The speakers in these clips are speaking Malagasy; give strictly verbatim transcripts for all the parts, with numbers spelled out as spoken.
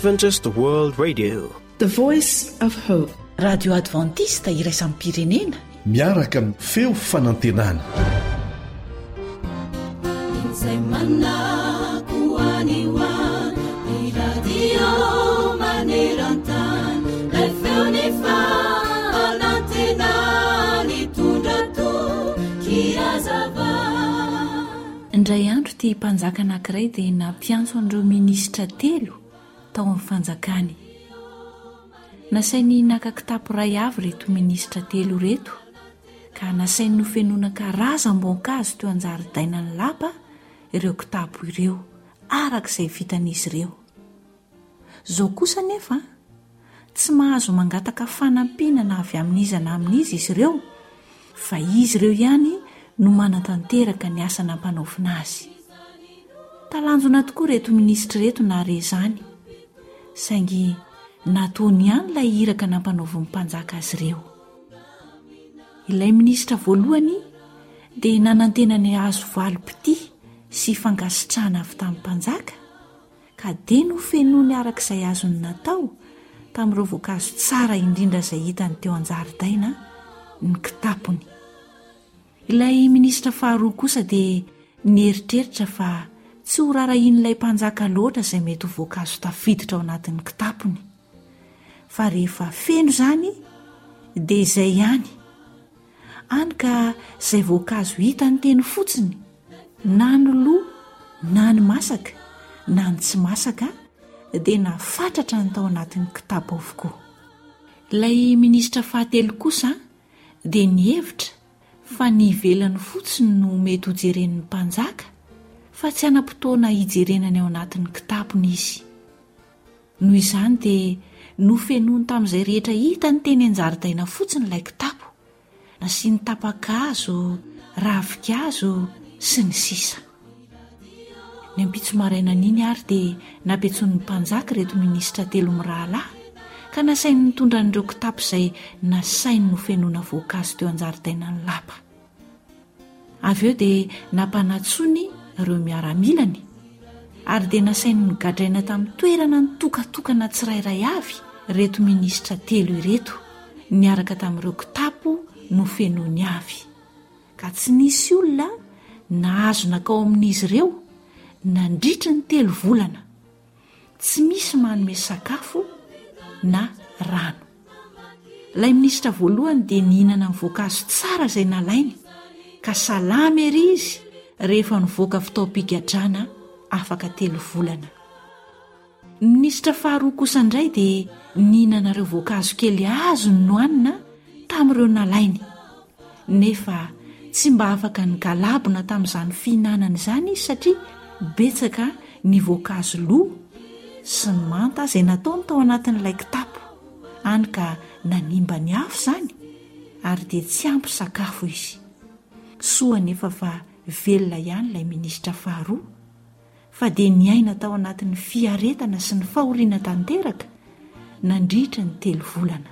Adventist World Radio, the voice of hope. Radio Adventista iraisam pirenena miaraka amin'ny feo fanantenana. Indray andro ty mpanjaka anankiray dia nampiantso an'ireo minisitra telo tao amin'ny fanjakany. Nasainy naka kitapo ray avy reto minisitra telo reto, ka nasainy nofenoana karazam-boankazo teo an-jaridainan'ny lapa ireo kitapo ireo arak'izay vitan'izy ireo. Zao kosa nefa tsy mahazo mangataka fanampinana avy amin'izy na amin'izy izy ireo, fa izy ireo ihany no manatanteraka ny asa nampanaovina azy. Talanjona tokoa reto minisitra reto na re zany, saingy nataony ihany ilay iraka nampanaoviny mpanjaka azy ireo. Ilay minisitra voalohany dia nanantena ny hazo valopiti sy fangasitrahana avy tamin'ny mpanjaka, ka dia nofenoany arak'izay azony natao tamin'ireo voankazo tsara indrindra izay hitany teo an-jaridaina ny kitapony. Ilay minisitra faharoa kosa dia nieritreritra fa tsy ho rarahin'ilay mpanjaka loatra izay mety ho voankazo tafiditra ao anatin'ny kitapony, fa rehefa feno izany dia izay ihany. Any ka izay voankazo hita ny teny fotsiny, na ny lo, na ny masaka, na ny tsy masaka, dia nafatratra ny tao anatin'ny kitapo avokoa. Ilay minisitra fahatelo kosa dia nihevitra fa ny ivelany fotsiny no mety ho jeren'ny mpanjaka, fa tsy anam-potoana hijerenany ao anatin'ny kitapony izy. Noho izany dia nofenoany tamin'izay rehetra hita ny teny an-jaridaina fotsiny ilay kitapo, na sy ny tapakazo, ravikazo sy ny sisa. Ny ampitso maraina n'iny ary dia napetson'ny mpanjaka reto minisitra telo mirahalahy, ka nasainy nitondra an'ireo kitapo izay nasainy nofenoana voankazo teo an-jaridainan'ny lapa. Avy eo dia nampanatsony ireo miaramilany, ary dia nasainy nigadraina tamin'ny toerana nitokatokana tsirairay avy reto minisitra telo ireto, niaraka tamin'ireo kitapo nofenoany avy, ka tsy nisy olona nahazo nakao amin'izy ireo nandritra ny telo volana, tsy misy manome sakafo na rano. Ilay minisitra voalohany dia nihinana ny voankazo tsara izay nalainy, ka salama ery izy rehefa nivoaka fitaom-pigadrana afaka telo volana. Ny minisitra faharoa kosa indray dia nihinana ireo voankazo kely azo ny nohanina tamin'ireo nalainy, nefa tsy mba afaka ny galabona tamin'izany fihinanana izany izy satria betsaka ny voankazo lo sy ny manta izay nataony tao anatin'ilay kitapo, any ka nanimba ny afo izany ary dia tsy ampy sakafo izy. Soa nefa fa velona ihany ilay minisitra faharoa, fa dia niaina tao anatin'ny fiaretana sy ny fahoriana tanteraka nandritra ny telo volana.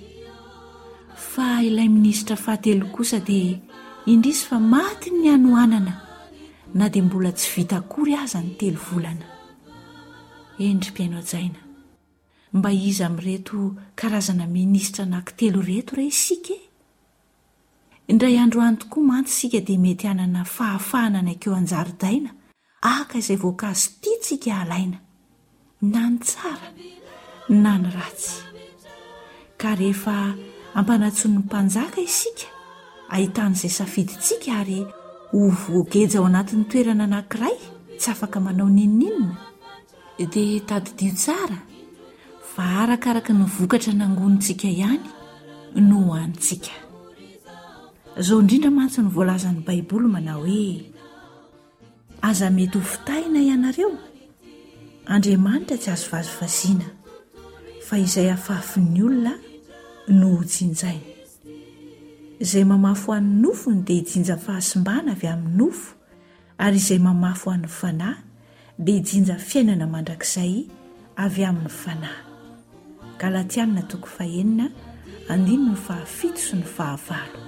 Fa ilay minisitra fahatelo kosa dia indrisy fa maty ny hanohanana, na dia mbola tsy vita akory aza ny telo volana. Endrim-piaino ajaina, mba iza amin'ireto karazana minisitra anankitelo reto re isika? Indray androany tokoa mantsy isika dia mety hanana fahafahana ny akeo an-jaridaina aka izay voankazo tiantsika alaina, na ny tsara na ny ratsy. Ka rehefa ampanatson'ny mpanjaka isika ahitan'izay safidintsika ary ho voageja ao anatin'ny toerana anankiray tsy afaka manao ninninina, dia tadidio tsara fa arakaraka ny vokatra nangonitsika ihany no hohanitsika. Zao indrindra mantsy ny voalazan'ny Baiboly manao hoe: aza mety ho fitaina ianareo, Andriamanitra tsy azo vazivaziana, fa izay afafin'ny olona no jinjainy. Izay mamafy ho an'ny nofony dia hijinja fahasimbana avy amin'ny nofo, ary izay mamafy ho an'ny fanahy dia hijinja fiainana mandrakizay avy amin'ny fanahy. Galatiana toko fahenina andininy ny fahafito sy ny fahavalo.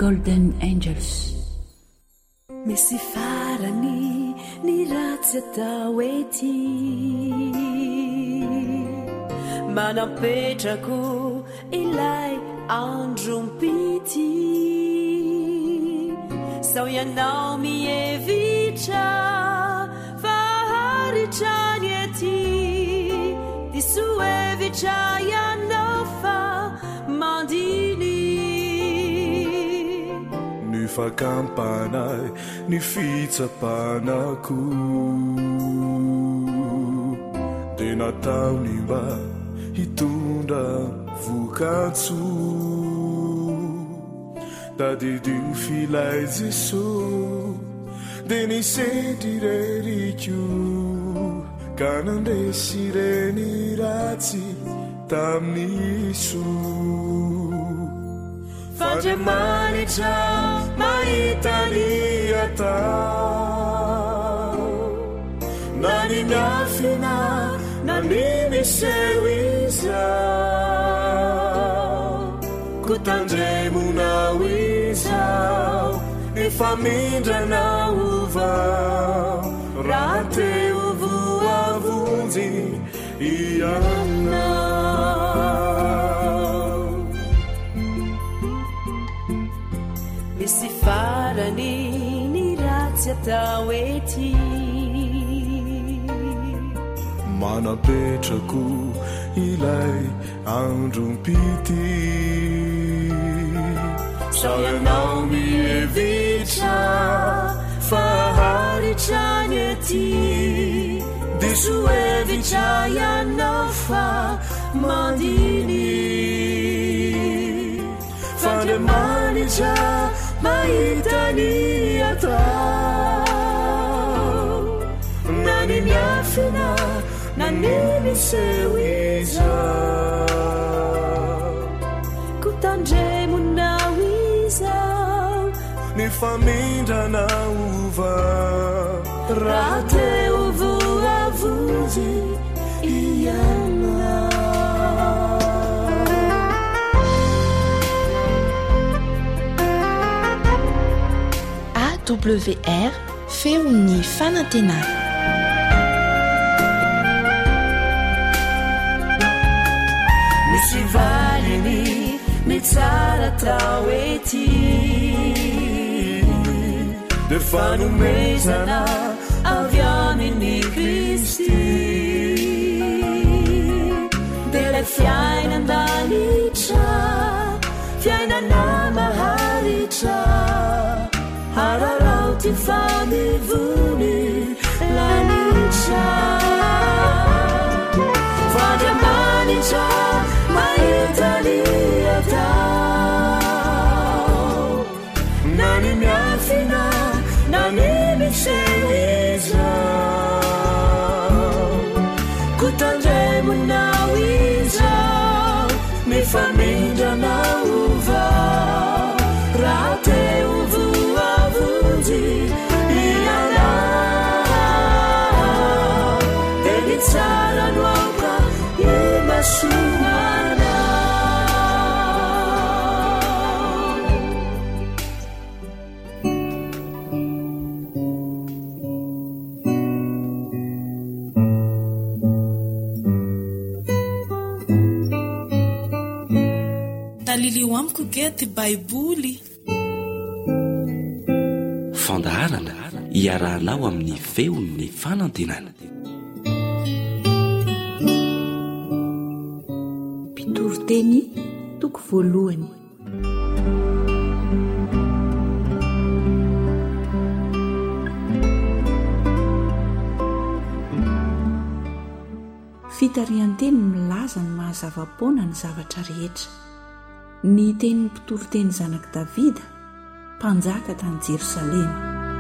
Golden Angels. Misy farany ny ratsy atao ety manapetrako ilay androm-pity sao ianao mihevitra fa haritrany ety diso hevitra ianao fa mandiny ny fakampanay ny fitsapanako de nataony mba hitondra vokatso tadidio filay Jesosy de nisendry reriko ka nandresy reny ratsy tamin'ny Iso fandriamanitra mahita ny atao na ny miafina na ny miseho izao kutandremunao izao nifamindrana uvao raha teo voavonjy ianao misy farany ny ratsy atao ety manapetrako ilay androm-pity sao ianao mihevitra fa haritrany ety diso hevitra ianao fa mandiny fandriamanitra mahita ny atao na ny miafina na ny miseho izao kutandremunao izao nifamindrana uvao raha teo voavonjy ianao. A W R feony fanantenana. Misy valiny ny tsara tao ety de fanomezana avy amin'ny Kristy de lay fiainan-danitra fiainana maharitra hararao ty famivony lanitra fandriamanitra mahita ny atao na ny miafina na ny miseho izao kutandremunao izao nifamindrana uvao raha teo voavonjy ianao de ny tsara noaka imasomanao. Talilio amiko gety baiboly fandaharana iarahanao amin'ny feon'ny fanantenana. Pitoroteny toko voalohany. Fitarian-teny milaza ny mahazava-poana ny zavatra rehetra. Ny tenin'ny mpitoroteny zanaky Davida mpanjaka tany Jerosalema.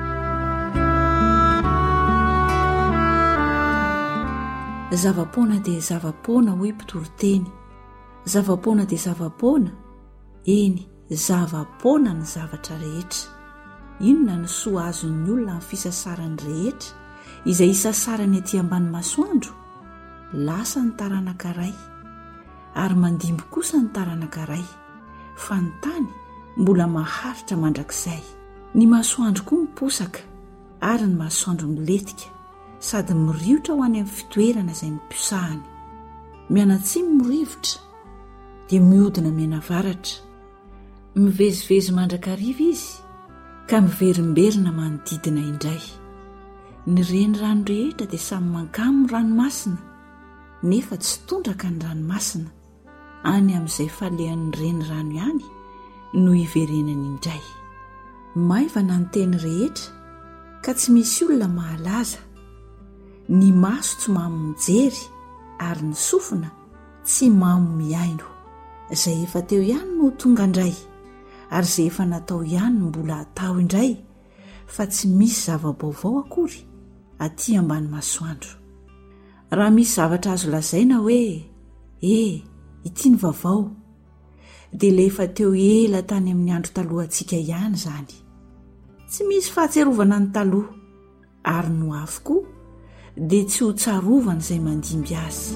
Zava-poana dia zava-poana hoy mpitoroteny. Zava-poana dia zava-poana. Eny, zava-poana ny zavatra rehetra. Inona ny soa azon'ny olona amin'ny fisasarany rehetra izay isasarany etỳ ambany masoandro? Lasa ny taranaka iray ary mandimby kosa ny taranaka iray, fa ny tany mbola maharitra mandrakizay. Ny masoandro koa miposaka ary ny masoandro miletika sady miriotra ho any amin'ny fitoerana izay mimpisahany. Mianatsimy mirivotra dia mihodina mianavaratra. Mivezivezy mandrakariva izy ka miverimberina manodidina indray. Ny renirano rehetra dia samy mankamo ny ranomasina nefa tsy tondraka ny ranomasina any amin'izay falehan'ny renirano ihany no iverenany indray. Maivana ny teny rehetra ka tsy misy olona mahalaza. Ny maso tsy mamy mijery ary ny sofina tsy mamy miaino. Izay efa teo ihany no tonga indray ary izay efa natao ihany no mbola atao indray fa tsy misy zava-baovao akory aty ambany masoandro. Raha misy zavatra azo lazaina hoe e ity ny vaovao dia ilay efa teo ela tany amin'ny andro talohantsika ihany izany. Tsy misy fahatserovana ny taloha ary no avokoa dia tsy ho tsarovana izay mandimby azy.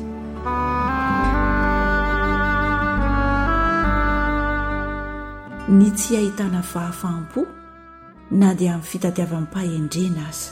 Ny tsy ahitana fahafaham-po na dia amin'ny fitadiavam-pahendrena aza.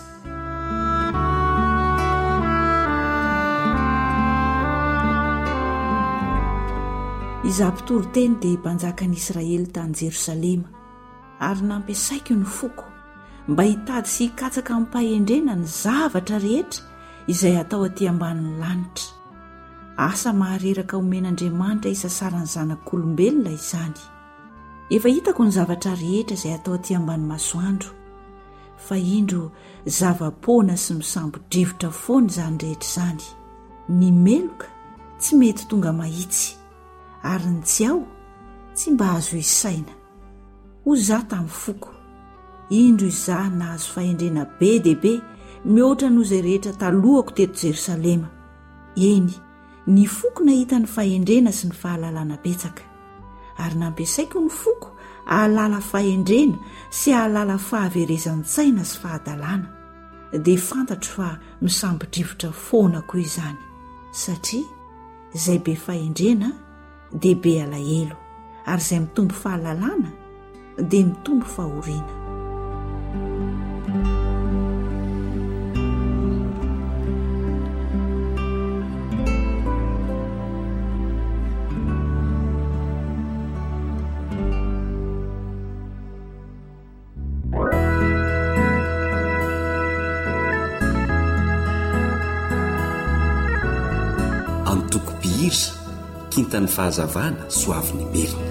Izaho mpitoro teny dia mpanjakan'i Israely tany Jerosalema ary nampiasaiko ny foko mba hitady sy hikatsaka amin'ny mpahendrena ny zavatra rehetra izay atao aty ambanin'ny lanitra. Asa mahareraka omen'Andriamanitra isasarany zanak'olombelona izany. Efa hitako ny zavatra rehetra izay atao aty ambany masoandro fa indro zava-poana sy misambodrivotra foana izany rehetra izany. Ny meloka tsy mety tonga mahitsy ary ny tsy ao tsy mba azo isaina. Ho izaho tamin'ny foko indro izaho nahazo fahendrena be dia be mihoatra noho izay rehetra talohako teto Jerosalema. Eny, ny foko nahita ny fahendrena sy ny fahalalana betsaka ary nampiasaiko ny foko ahalala fahendrena sy ahalala fahaverezan-tsaina sy fahadalana. Dia fantatro fa misambodrivotra foana koa izany satria izay be fahendrena dia be alahelo ary izay mitombo fahalalana dia mitombo fahoriana. Antoko-pihira kintan'ny fahazavana soavin'ny merina.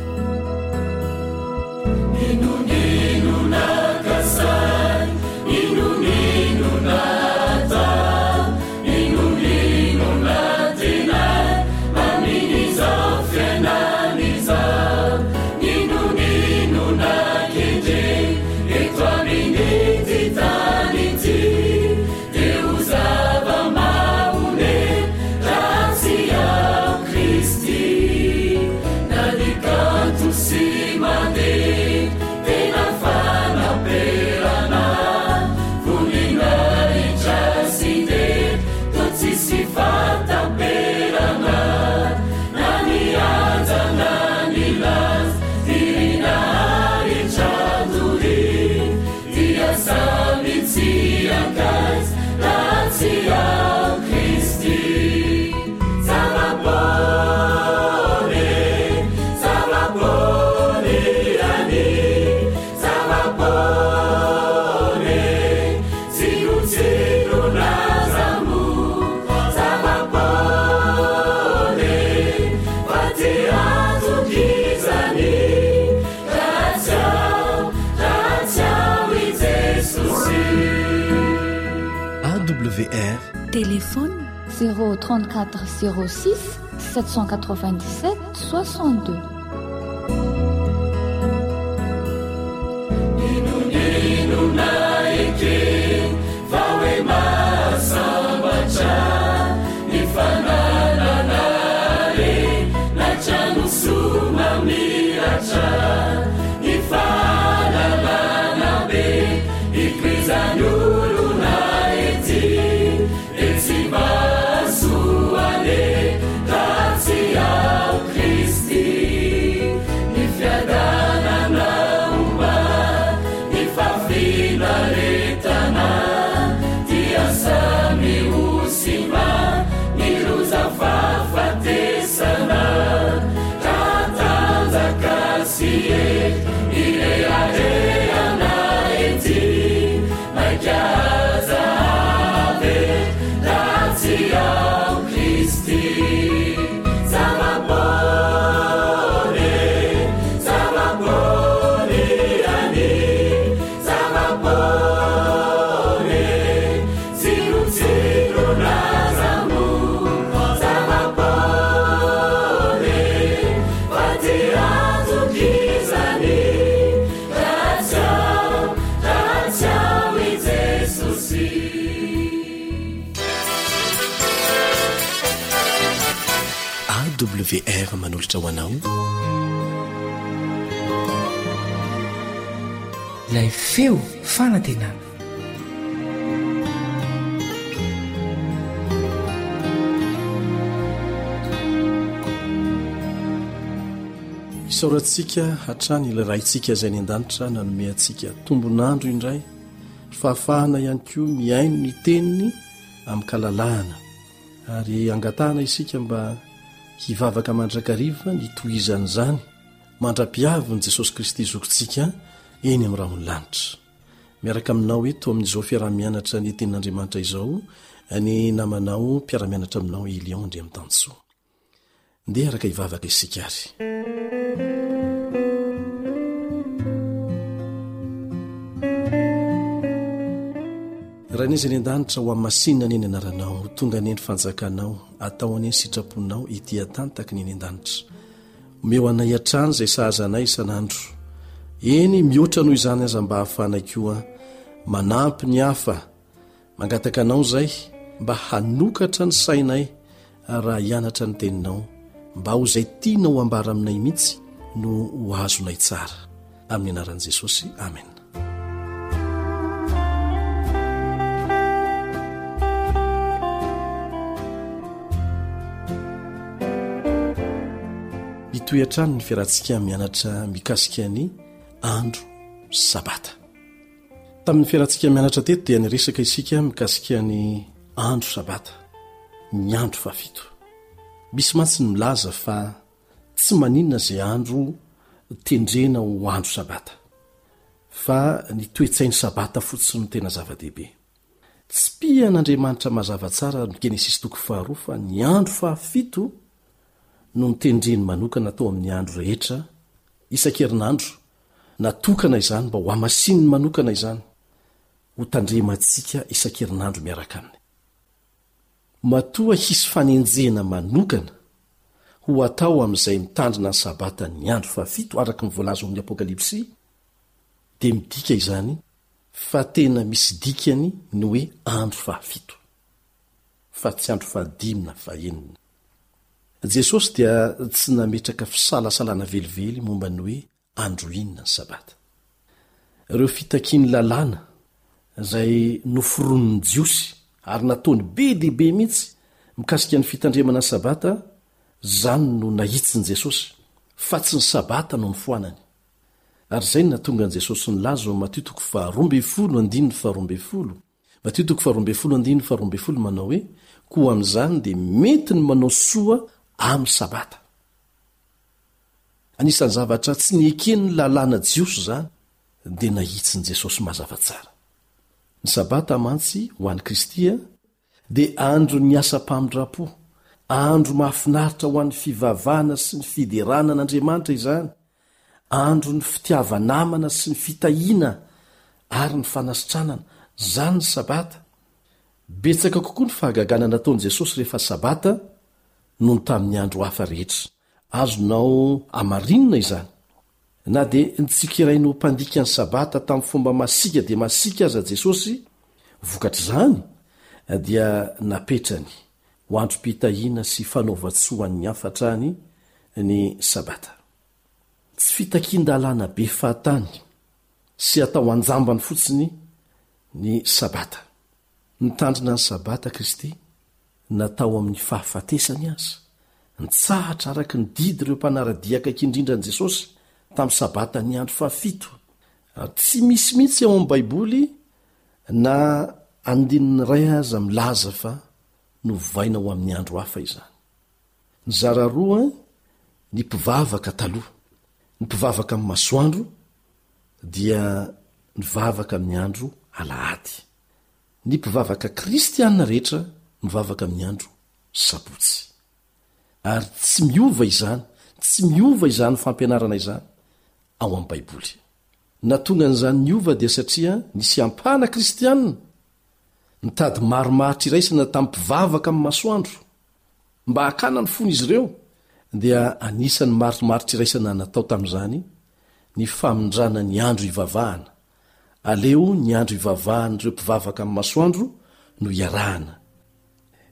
Téléphone zéro trente-quatre zéro six sept cent quatre-vingt-dix-sept soixante-deux. Grazie a Cristi. w r manolotra ho anao ilay feo fanantenana. isaorantsika hatrany ilay raintsika izay ny an-danitra nanome antsika tombonandro indray fahafahana ihany koa miaino ny teniny amin'ny kalalahana ary angatahana isika mba hivavaka mandrakariva ny tohizan'izany mandra-piaviny Jesosy Kristy zokontsika eny amin'ny rahony lanitra. Miaraka aminao eto amin'izao fiaramianatra ny tenin'Andriamanitra izao ny namanao mpiaramianatra aminao Elion Andry amin'ny Tansoa. Ndeha araka hivavaka isika ary. Raha nizany an-danitra ho amasinina ny eny anaranao tonga ny eny fanjakanao atao any eny sitraponao ity atantaka ny eny an-danitra omeo anay hatrany izay sahazanay isan'andro eny mihoatra noho izany aza mba hahafanay koa manampy ny hafa mangataka anao izay mba hanokatra ny sainay raha hianatra ny teninao mba ho izay tianao ambara aminay mihitsy no ho azonay tsara amin'ny anaran'i Jesosy. Amen. Toetrany ny fiarantsika mianatra mikasika ny andro sabata. Tamin'ny fiarantsika mianatra teto dia niresaka isika mikasika ny andro sabata, ny andro fafito. Misy mantsy ny milaza fa tsy maninona izay andro tendrena ho andro sabata, fa ny toetsain'ny sabata fotsiny no tena zava-dehibe. Tsy pian'Andriamanitra mazava tsara ny Genesis toko faharoa fa ny andro fafito no nitendreny manokana tao amin'ny andro rehetra isan-kerinandro, natokana izany mba ho amasininy manokana izany ho tandremantsika isan-kerinandro miaraka aminy. Matoa hisy fanenjena manokana ho atao amin'izay mitandrina ny sabata ny andro fafito araka ny voalaza amin'ny Apokalipsy, dia midika izany fa tena misy dikany ny hoe andro fafito, fa tsy andro fahadimy na fahaenina. Jesosy dia tsy nametraka fisalasalana velively momba ny hoe andro inona ny sabata. Ireo fitakiany lalàna izay noforon'ny jiosy ary nataony be dehibe mihitsy mikasika ny fitandremana ny sabata, zany no nahitsiny Jesosy fa tsy ny sabata no nifoanany. Ary izay no natonga an' Jesosy ny lazo Mateo toko faharoa ambin'ny folo andininy faharoa ambin'ny folo. Mateo toko faharoa ambin'ny folo andininy faharoa ambin'ny folo manao hoe koa amin'izany dia mety ny manao soa amin'ny sabata. Anisan'ny zavatra tsy niekeny ny lalàna jiosy zany dia nahitsiny Jesosy mazava tsara. Ny sabata mantsy ho an'i Kristy dia andro ny asa-pamindram-po, andro mahafinaritra ho an'ny fivavahana sy ny fiderana an'Andriamanitra izany, andro ny fitiavanamana sy ny fitahiana ary ny fanasitranana, zany ny sabata. Betsaka kokoa ny fahagagana nataon'i Jesosy rehefa sabata noho tamin'ny andro hafa rehetra. Azonao amarinina izany. Na dia nitsikirainy ho mpandika ny sabata tamin'ny fomba masika dia masika aza Jesosy, vokatra izany dia napetrany ho androm-pitahiana sy fanaova-tsoan'ny hafatrany ny sabata. Tsy fitakian-dalàna be fahatany sy atao anjambany fotsiny ny sabata. Nitandrina ny sabata Kristy natao amin'ny fahafatesany azy, nitsahatra araka ny didy ireo mpanaradiaka indrindran' Jesosy tamin'ny sabata ny andro fafito. Tsy misy mihitsy ao amin'ny Baiboly na andininy ray aza milaza fa novaina ho amin'ny andro hafa izany. Ny zara roa ny mpivavaka taloha, ny mpivavaka amin'ny masoandro dia nivavaka amin'ny andro alahady, ny mpivavaka kristianina rehetra mivavaka amin'ny andro sabotsy. Ary tsy miova izany, tsy miova izany fampianarana izany ao amin'ny Baiboly. Natonga n'izany niova dia satria nisy ampahana kristianina nitady marimaritra iraisana tamin'ny mpivavaka amin'ny masoandro mba hakana ny fony izy ireo, dia anisan'ny marimaritra iraisana natao tamin'izany ny famindrana ny andro ivavahana. Aleo ny andro ivavahana ireo mpivavaka amin'ny masoandro no iarahana.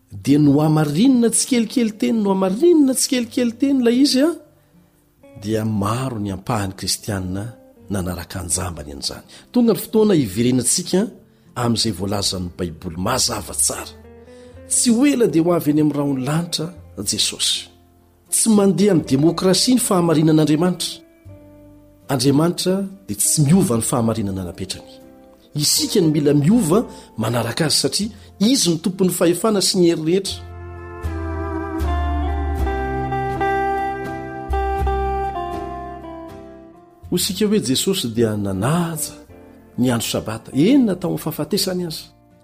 dia no amarinina tsy kelikely teny no amarinina tsy kelikely teny la izy a dia maro ny ampahany kristianina nanaraka anjambany an'izany. Tonga ny fotoana iverenantsika amin'izay voalazan'ny baiboly mazava tsara. Tsy ho ela dia ho avy any amin'ny rahony lanitra Jesosy. Tsy mandeha amin'ny demokrasia ny fahamarinan'Andriamanitra. Andriamanitra dia tsy miova ny fahamarinana napetrany. Isika ny mila miova manaraka azy satria izy ny tompon'ny fahefana sy ny hery rehetra. Hosika hoe Jesosy dia nanaja ny andro sabata. Eny natao amin'ny fahafatesany azy.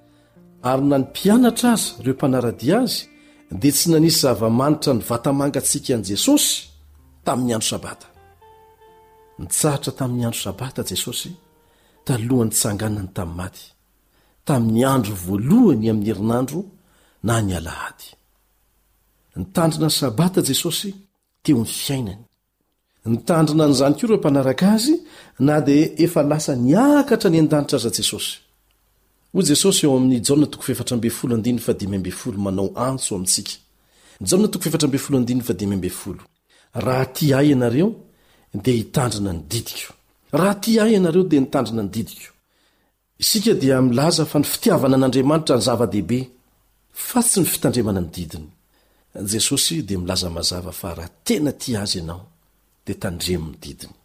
Ary na ny mpianatra azy ireo mpanaradia azy dia tsy nanisy zava-manitra ny vatamangatsika an'i Jesosy tamin'ny andro sabata. Nitsahatra tamin'ny andro sabata Jesosy talohany tsanganany tamin'ny maty, tamin'ny andro voalohany amin'ny herinandro na ny alahady. Nitandrina ny sabata Jesosy teo ny fiainany. Nitandrina n'izany koa ireo mpanaraka azy na dia efa lasa niakatra ny an-danitra aza Jesosy. Hoy Jesosy eo amin'ny Jaona toko efatra amby folo andiny fa dimy amby folo manao antso amintsika. Jaona toko efatra amby folo andiny fa dimy amby folo. Raha tia ahy ianareo dia hitandrina ny didiko. Raha tia ahy ianareo dia nitandrina ny didiko. Isika dia milaza fa ny fitiavana an'Andriamanitra ny zava-dehibe fa tsy ny fitandremana ny didiny. Jesosy dia milaza mazava fa raha tena tia azy ianao dia tandremo ny didiny.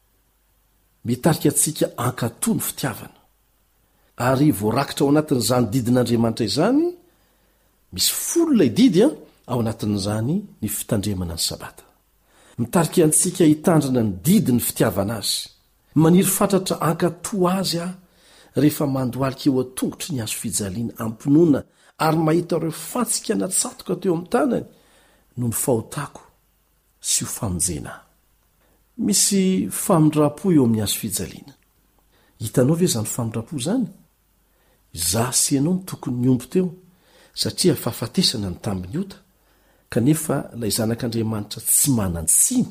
Mitarika antsika ankatoa ny fitiavana. Ary voarakitra ao anatin'izany didin'Andriamanitra izany, misy folo ilay didy a ao anatin'izany ny fitandremana ny sabata. Mitarika antsika hitandrina ny didi ny fitiavana azy. Maniry fatratra ankatoa azy a rehefa mandoalika eo a-tongotry ny azo fijaliana ampinoana ary mahita ireo fantsika natsatoka teo amin'ny tanany no ny fahotako sy ho famonjena. Misy famindra-po eo amin'ny azo fijaliana. Hitanao ve izany famindra-po izany? Izaho sy ianao no tokony niombo teo satria fahafatesana ny tambiny ota, kanefa ilay zanak'Andriamanitra tsy manan-tsiny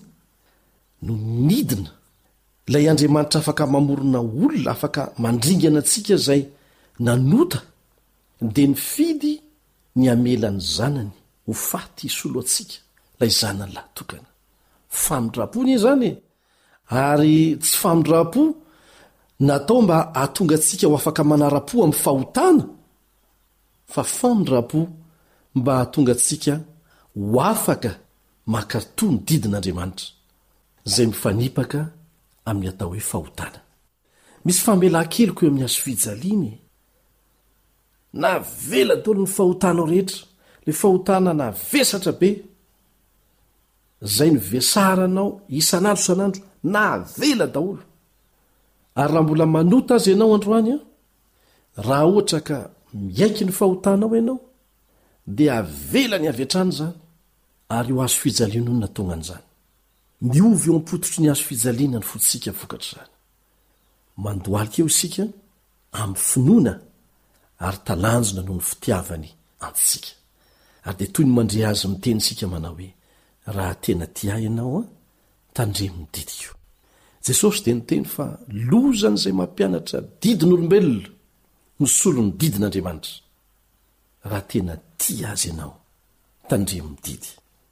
no nidina. Ilay Andriamanitra afaka mamorona olona, afaka mandringana antsika izay nanota dia nifidy ny amelany zanany ho faty hisolo antsika, ilay zanany lahy tokana. Famindra-po ny izany e. Ary tsy famindra-po natao mba ahatonga antsika ho afaka manara-po amin'ny fahotana, fa famindra-po mba ahatonga antsika ho afaka makatoa ny didin'Andriamanitra izay mifanipaka amin'ny atao hoe fahotana. Misy famelan-keliko eo amin'ny azo fijaliana. Na vela daholo ny fahotanao rehetra, le fahotana na vesatra be, izay ny vesaranao isan'andro isan'andro na vela daholo. Ary raha mbola manota azy ianao androany a, raha ohatra ka miaiky ny fahotanao ianao, dia avela ny avy hatrany izany, ary ho azo fijaliana no natonga an'izany. Miovy eo am-pototry ny azo fijaliana ny fotsika vokatra izany. Mandoalika eo isika amin'ny finoana ary talanjona noho ny fitiavany antsika. Ary dia toy ny mandre azy miteny isika manao hoe raha tena tia ianao a, tandremo ny didiko. Jesosy dia niteny fa lozany izay mampianatra didin'olombelona no solo ny didin'Andriamanitra. Raha tena tia azy ianao, tandremo ny didy.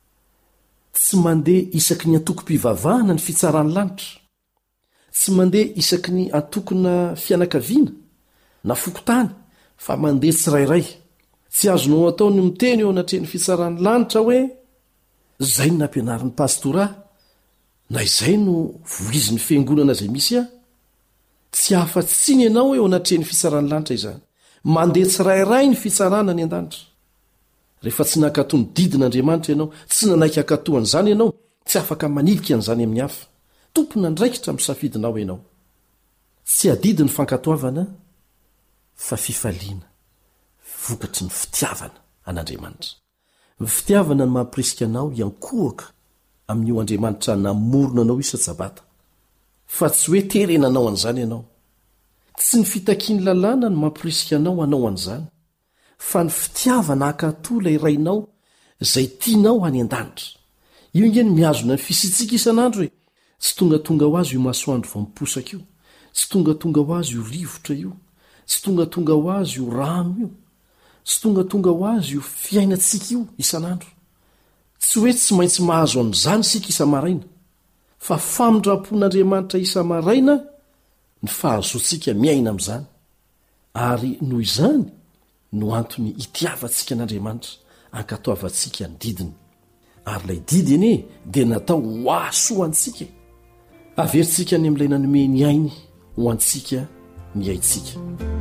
Tsy mandeha isaky ny antoko-pivavahana ny fitsarany lanitra. Tsy mandeha isaky ny antokona fianakaviana na fokotany, fa mandeha tsirairay. Tsy azonao atao ny miteny eo anatrehany fitsarany lanitra hoe izay no nampianarin'ny pastora na izay no voizin'ny fiangonana izay misy a. Tsy afa-tsiny ianao eo anatrehany fitsarany lanitra izany. Mandeha tsirairay ny fitsarana ny an-danitra. Rehefa tsy nankatoa ny didin'Andriamanitra ianao, tsy nanaiky hankatoan'izany ianao, tsy afaka manilika an'izany amin'ny hafa. Tompona andraikitra misafidinao ianao. Tsy adidi ny fankatoavana fa fifaliana, vokatry ny fitiavana an'Andriamanitra. Ny fitiavana ny mampirisika anao iankohaka amin'io Andriamanitra namorona anao isa-tsabata. Fa tsy hoe terenanao an'izany ianao. Tsy ny fitakiany lalàna ny mampirisika anao anao an'izany, fa ny fitiavana ankatoa ilay rainao izay tianao any an-danitra. Io ingeny miazona ny fisitsika isan'andro hoe tsy tongatonga ho azy io masoandro vao miposaka io, tsy tongatonga ho azy io rivotra io, tsy tongatonga ho azy io rano io, sy tonga tonga ho azy io fiainantsika io isan'andro tsy hoe tsy maintsy mahazo amin'izany sika isa-maraina fa famindrapon'andriamanitra isa-maraina ny fahazoantsika miaina amin'izany ary noho izany no antony hitiavantsika an'andriamanitra ankatoavantsika ny didiny ary ilay didiny e dia natao ho asoantsika averintsika ny amin'ilay nanome ny ainy ho antsika ny aintsika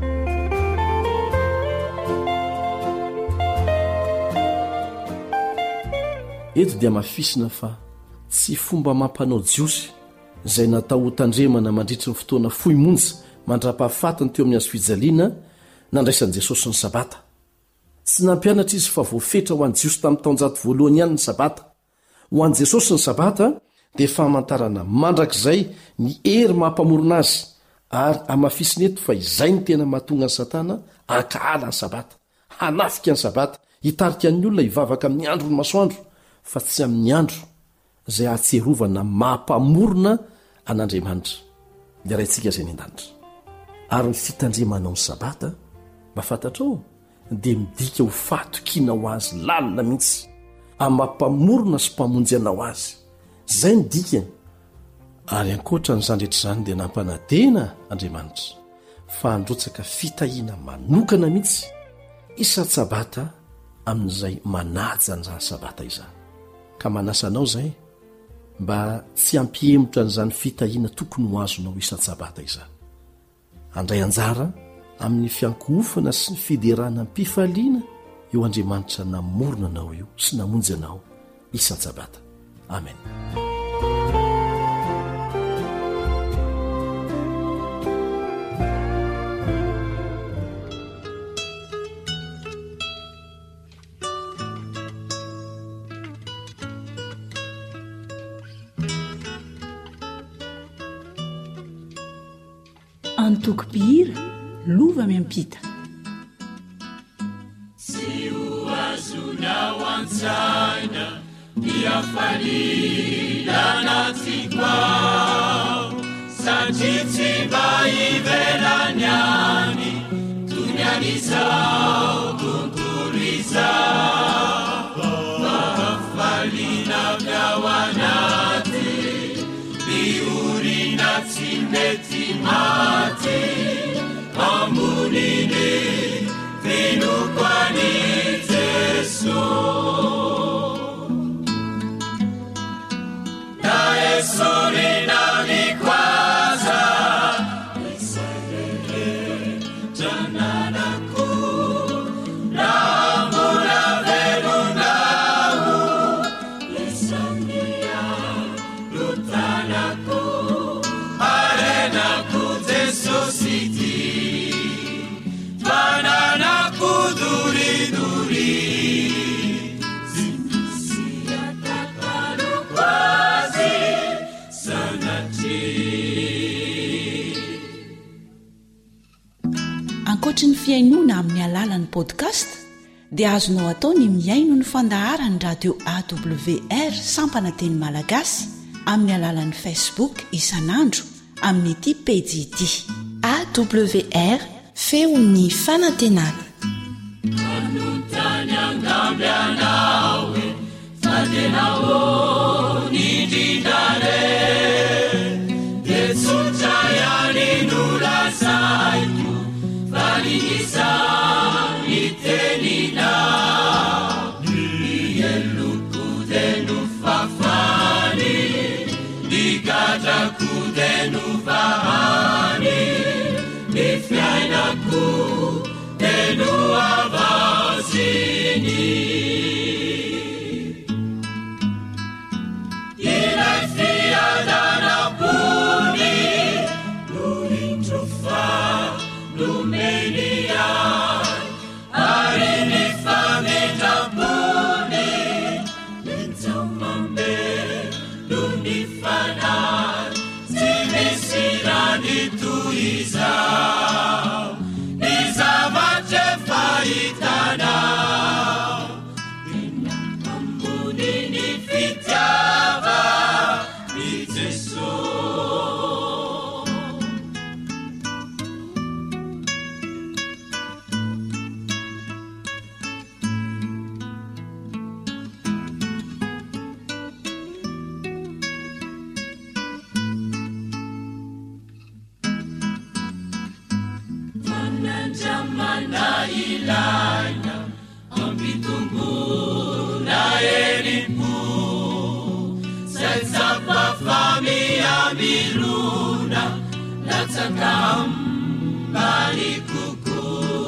eto dia mafisina fa tsy fomba mampanao jiosy izay natao ho tandremana mandritry ny fotoana fohy monja mandra-pahafatany teo amin'ny azo fijaliana nandraisan'i Jesosy ny sabata tsy nampianatra izy fa voafetra ho an'ny jiosy tamin'ny taonjato voalohany ihany ny sabata ho an'i Jesosy ny sabata dia famantarana mandrakizay ny hery mampamorona azy ary amafisina eto fa izay ny tena mahatonga ny satana ankahala ny sabata hanafika ny sabata hitarika ny olona hivavaka amin'ny andro ny masoandro fa tsy amin'ny andro izay ahatserovana mampamorona an'Andriamanitra dia raintsika izay ny an-danitra ary ny fitandremanao ny sabata mba fantatrao dia midika ho fahatokiana ho azy lalina mihitsy amin'ny mampamorona sy mpamonjy anao azy izay ny dikany ary ankoatra n'izany rehetra izany dia nampanadena Andriamanitra fa handrotsaka fitahiana manokana mihitsy isa-sabata amin'izay manaja an'izany sabata izany ka manasanao izay mba tsy hampihemotra n'izany fitahiana tokony ho azonao isa-sabata izany handray anjara amin'ny fiankohofana sy ny fiderana mpifaliana eo Andriamanitra namorona anao io sy namonjy anao isa-sabata amen. Antokopihira lova miampita sy ho azonao an-tsaina miafalina anatsiko ao satria tsy mba hivelany any toy ny an'izao tontolo izao mahafaliana ao anaty miorina tsy mety maty amoniny vinokoany Jesosy na esorina mikwaza isarere trananako na mbola velonao isania lotanako arenako Jesosy ty bananako doridori zimisia takalo quasi sanatri. ankoatra ny fiainoana amin'ny alalan'ny podcast dia azonao atao ny miaino ny fandaharany radio A W R sampana teny malagasy amin'ny alalan'ny Facebook isanandro amin'ny ity pejy ity A W R feony fanantenana anontany angamby anawe fatenao nindindare detsotrayany nolazaiko valihisa nitenina nieloko de nofafany nigadrako de nofahany ni fiainako de no avaziny ilay fiadanapony no introfa nomeniay ary ny fametrapony nitsomambe no ny fanay tsy misy rany toizao ny zavatra fahitanao fanjamana ilaina ambitongona eripo zay tsapafamiamirona latsakambali koko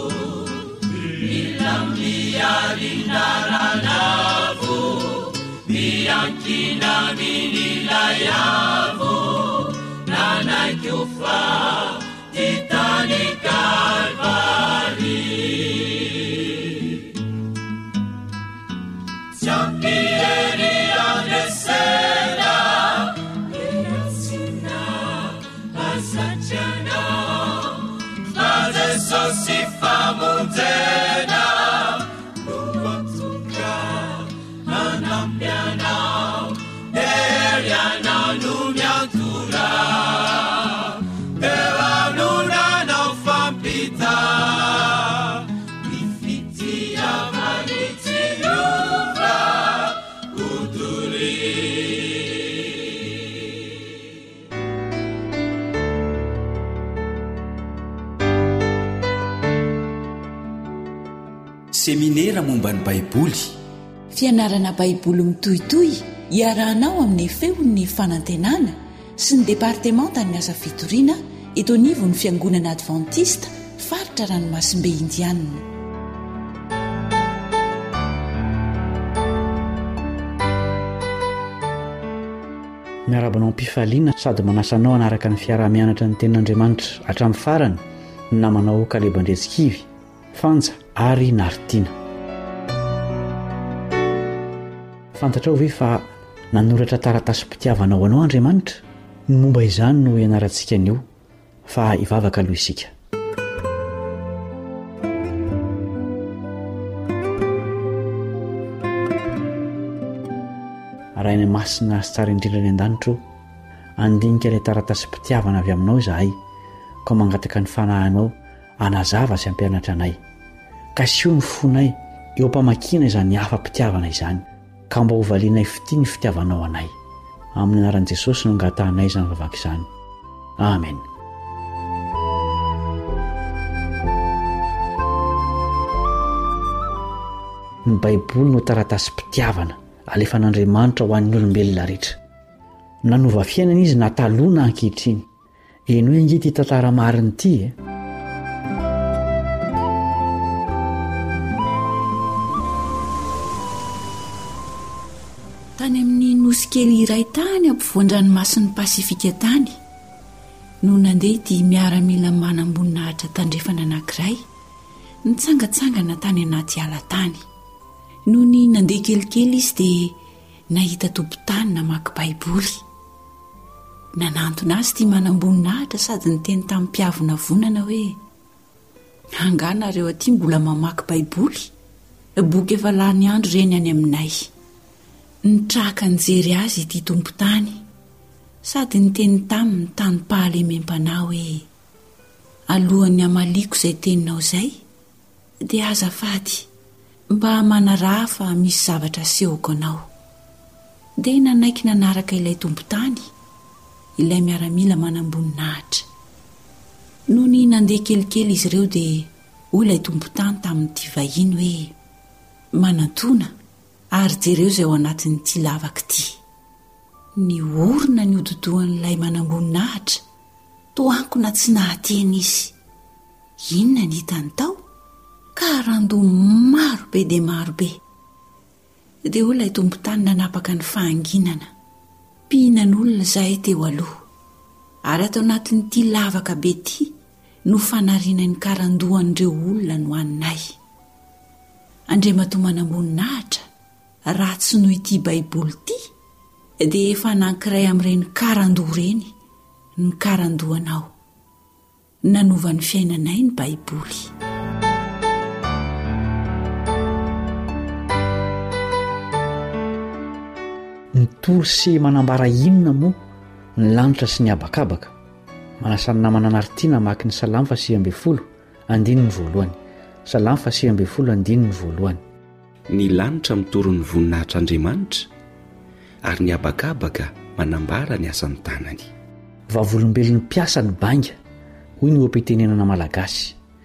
milamiarindaranavo miankina minilayavo nanakyofa titani Kalvari Zampieri adesera Easina asacciana adesso si fa montena Nuatuka anampiana Eriana numiantura seminera momba ny baiboly fianarana baiboly mitohitoy iarahanao amin'ny feon'ny fanantenana sy ny departementany asa fitoriana eto anivon'ny fiangonana adventista faritra ranomasimbe indianina. miarabanao ampifaliana sady manasanao anaraka ny fiarah-mianatra ny tenin'Andriamanitra hatramin'ny farany namanao kalebandretsikivy fanja ary naritiana. Fantatrao ve fa nanoratra taratasym-pitiavanao anao Andriamanitra? Momba izany no ianarantsika anio fa ivavaka aloha isika. Rainy masina sy tsara indrindra ny an-danitro, andinika ilay taratasym-pitiavana avy aminao izahay ka mangataka ny fanahinao anazava sy ampianatra anay. Ka sio ny fonay eo ampamakina izany hafa-pitiavana izany ka mba hovalianay fity ny fitiavanao anay. Amin'ny anaran'i Jesosy no angatanay izany vavaka izany. Amen. Ny baiboly no taratasym-pitiavana alefan'Andriamanitra ho an'ny olombelona rehetra. Nanova fiainana izy nataloana ankehitriny. Eny hoe inge ity tantara mariny ity e. Tany amin'ny nosy kely iray tany ampovoan-dranomasin'ny Pasifika tany no nandeha ity miaramila manam-boninahitra tandrefana anankiray nitsangatsangana tany anaty ala tany. Noho ny nandeha kelikely izy dia nahita tompon-tany namaky baiboly. Nanantona azy ity manam-boninahitra sady niteny tamin'ny mpiavona vonana hoe anganareo aty mbola mamaky baiboly, boky efa lany andro reny any aminay. Nitraka nijery azy ity tompon-tany sady niteny taminy tany pahalemem-panahy hoe alohan'ny amaliako izay teninao izay dia azafady mba manaraha fa misy zavatra sehoko anao. Dia nanaiky nanaraka ilay tompon-tany ilay miaramila manam-boninahitra. Noho ny nandeha kelikely izy ireo dia hoy ilay tompon-tany tamin'ity vahiny hoe manantona ary jereo izay ao anatin'ity lavaka ity. Ny orona ny ododohan'ilay manam-boninahitra toankona tsy nahateny izy. Inona ny hitany tao? Ka randoha maro be dia maro be. Dia hoy ilay tompon-tany nanapaka ny fahanginana. Mpihinan'olona izahay teo aloha ary atao anatin'ity lavaka be ity no fanarianany karandohan'ireo olona no annay. Andriamatoa manam-boninahitra raha tsy noho ity baiboly ity dia efa nankiray amin'ireny karandoha ireny ny karandohanao. Nanova ny fiainanay ny baiboly. Ny toro sy manambara inona moa ny lanitra sy ny habakabaka. Manasany namana naritiana maki ny salamy fasivy ambin'ny folo andininy voalohany. Salamy fasivy ambin'ny folo andininy voalohany. Ny lanitra mitoro ny voninahitr'Andriamanitra ary ny habakabaka manambara ny asan'ny tanany. Vavolombelon'ny piasa ny banga hoy ny oam-pitenenana malagasy.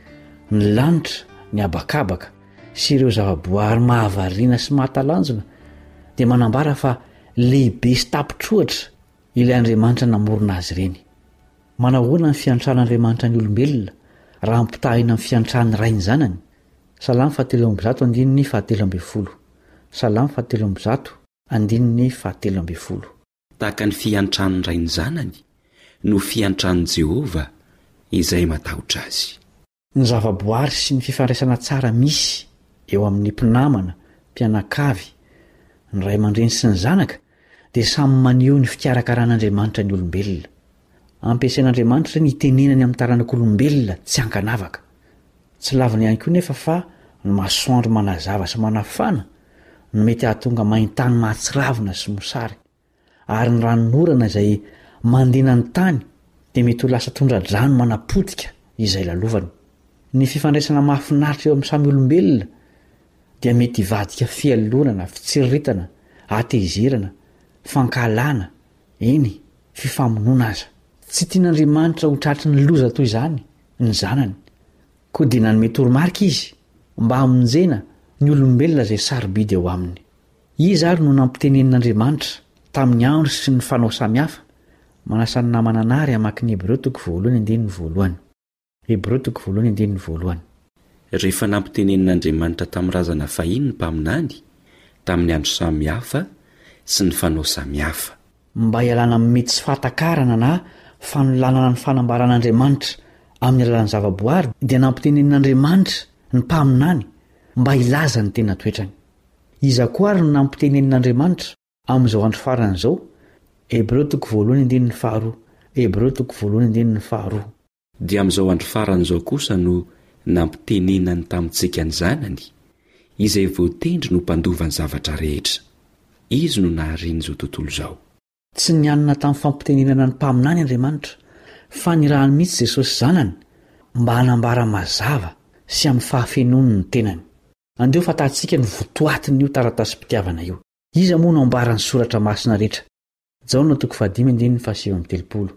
ny lanitra ny abakabaka sy ireo zavaboary mahavariana sy mahatalanjona dia manambara fa lehibe sy tapitrohatra ilay Andriamanitra namorona azy ireny. Manahoana ny fiantran'Andriamanitra ny olombelona raha ampitahina amin'ny fiantran'ny ray ny zanany? Salamo fahatelo amby zato andininy fahatelo amby folo. Salamo fahatelo amby zato andininy fahatelo amby folo. Tahaka ny fiantran'ny ray ny zanany no fiantran'i Jehova izay matahotra azy. Ny zavaboary sy ny fifandraisana tsara misy eo amin'ny mpinamana, mpianakavy, ny ray aman-dreny sy ny zanaka dia samy maneho ny fikarakaràn'Andriamanitra ny olombelona. Ampiasain'Andriamanitra ny itenenany amin'ny taranak'olombelona tsy hankanavaka. Tsy laviny ihany koa nefa fa ny masoandro manazava sy manafana no mety ahatonga maintany mahatsiravina sy mosary, ary ny ranonorana izay mandena ny tany dia mety ho lasa tondra-drano manapotika izay lalovany. Ny fifandraisana mahafinaritra eo amin'ny samy olombelona dia mety hivadika fialonana, fitsiriritana, atezerana, fankalana, eny, fifamonoana aza. Tsy tian'Andriamanitra ho tratry ny loza toy izany ny zanany. Koa dinany mety oromarika izy mba hamonjena ny olombelona izay sarobidy eo aminy. Izy ary no nampitenenin'Andriamanitra tamin'ny andro sy ny fanao samihafa. Manasa ny namana anary hamaky ny Hebreo toko voalohany andininy voalohany. Hebreo toko voalohany andininy voalohany. Rehefa nampitenenin'Andriamanitra tamin'ny razana fahiny ny mpaminany tamin'ny andro samihafa sy ny fanao samihafa, mba hialana amin'ny mety sy fahatakarana na fanolanana ny fanambaran'Andriamanitra amin'ny alalan'ny zavaboary, dia nampitenenin'Andriamanitra ny mpaminany mba hilaza ny tena toetrany. Iza koa ary no nampitenenin'Andriamanitra amin'izao andro farany izao. Hebreo toko voalohany andininy faharoa. Hebreo toko voalohany andininy faharoa. Dia amin'izao andro farany izao kosa no nampitenenany tamintsika ny zanany izay voatendry no mpandovany zavatra rehetra. Izy no nahariany izao tontolo izao. Tsy nianana tamin'ny fampitenenana ny mpaminany Andriamanitra, fa nirahany mihitsy Jesosy zanany mba hanambara mazava sy amin'ny fahafenony ny tenany. Andeo fatantsika ny votoatiny io taratasym-pitiavana io. Iza moa no ambarany soratra masina rehetra? Jaona toko fahadimy andininy fahasivy amby telopolo.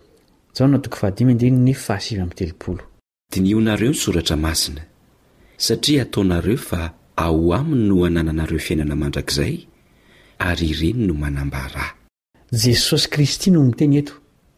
Jaona toko fahadimy andininy fahasivy amby telopolo. Dinionareo ny soratra masina, satria ataonareo fa ao aminy no hanananareo fiainana mandrakizay, ary ireny no manambara. Jesosy Kristy no miteny eto.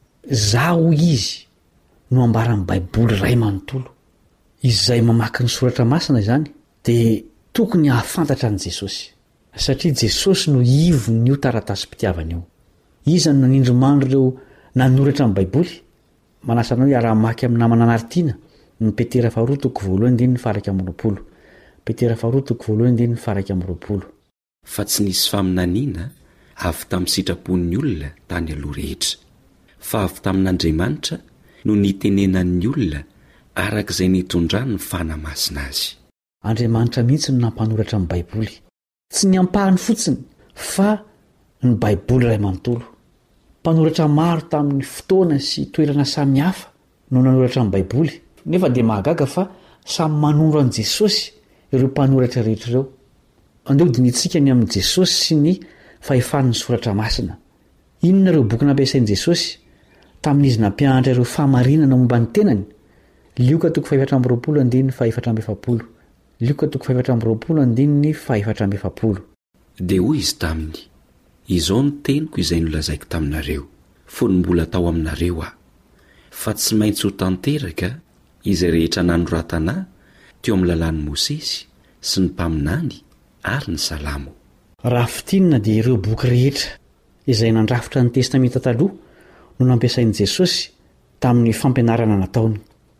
Zaho izy no ambaran'ny Baiboly ray manontolo. Izay mamaky ny soratra masina izany dia tokony hahafantatra an' Jesosy, satria Jesosy no ivony io taratasym-pitiavana io. Iza no nanindromandro ireo nanoratra amin'ny Baiboly? Manasanao hiara-maky amin'ny namana anaritiana ny Petera faharoa toko voalohany andininy faharaiky amby roapolo. Petera faharoa toko voalohany andininy faharaiky amby roapolo. Fa tsy nisy faminaniana avy tamin'ny sitrapon'ny olona tany aloha rehetra, fa avy tamin'Andriamanitra no nitenenan'ny olona arak'izay nitondrany ny fanamasina azy. Andriamanitra mihitsy no nampanoratra amin'ny Baiboly. Tsy ny ampahany fotsiny, fa ny Baiboly ray manontolo. Mpanoratra maro tamin'ny fotoana sy toerana samihafa no nanoratra amin'ny Baiboly, nefa dia mahagaga fa samy manoro an' Jesosy ireo mpanoratra rehetra ireo. Andeo dinitsika ny amin'ny Jesosy sy ny fahefan'ny soratra masina. Inona ireo boky nampiasain'i Jesosy tamin'izy nampianatra ireo fahamarinana momba ny tenany? Lioka toko fahaefatra amby roapolo andininy fahaefatra amby efapolo. Lioka toko fahaefatra amby roapolo andininy fahaefatra amby efapolo. Dia hoy izy taminy, izao ny teniko izay nolazaiko taminareo, fony mbola tao aminareo aho, fa tsy maintsy ho tanteraka izay rehetra nanoratana teo amin'ny lalàn'i Mosesy sy ny mpaminany ary ny Salamo. Raha fitinina dia ireo boky rehetra izay nandrafitra ny testamenta taloha no nampiasain'i Jesosy tamin'ny fampianarana nataony.